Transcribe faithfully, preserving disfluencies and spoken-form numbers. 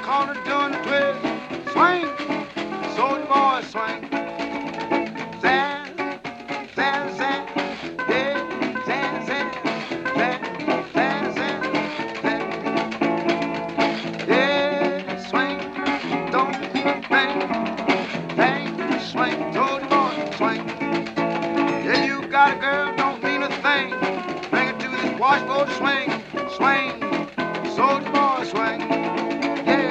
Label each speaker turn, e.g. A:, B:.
A: corner doing the twist. Swing, soldier boy, swing. Zan, zan, zan, yeah, zan, zan, zan, zan, zan, zan. Yeah, swing, don't bang, bang, swing, soldier boy, swing. If you got a girl, don't mean a thing. Bring it to this washboard swing, swing, soldier boy, swing.